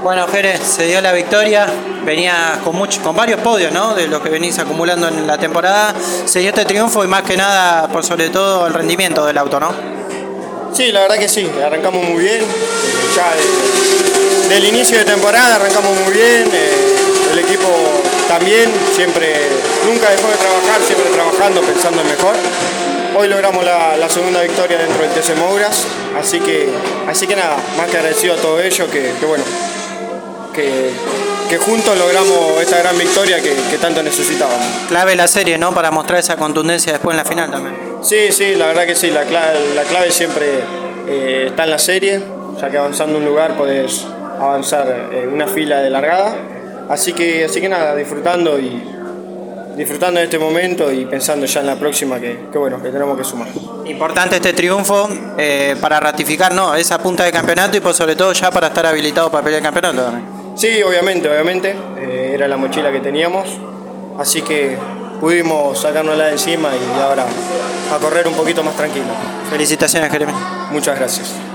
Bueno, Jerez, se dio la victoria, venía con varios podios, ¿no? De los que venís acumulando en la temporada. Se dio este triunfo y más que nada, por sobre todo, el rendimiento del auto, ¿no? Sí, la verdad que sí, arrancamos muy bien. Ya del inicio de temporada arrancamos muy bien. El equipo también, nunca dejó de trabajar, siempre trabajando, pensando en mejor. Hoy logramos la segunda victoria dentro del TC Mouras, así que nada, más que agradecido a todo ello, que juntos logramos esta gran victoria que tanto necesitábamos. Clave la serie, ¿no? Para mostrar esa contundencia después en la final también. Sí, la verdad que sí, la clave siempre está en la serie, ya que avanzando un lugar podés avanzar en una fila de largada, así que nada, disfrutando de este momento y pensando ya en la próxima que tenemos que sumar. Importante este triunfo para ratificar, ¿no? Esa punta de campeonato y por sobre todo ya para estar habilitado para pelear el campeonato también. Sí, obviamente, era la mochila que teníamos, así que pudimos sacárnosla de encima y ahora a correr un poquito más tranquilo. Felicitaciones, Jeremy. Muchas gracias.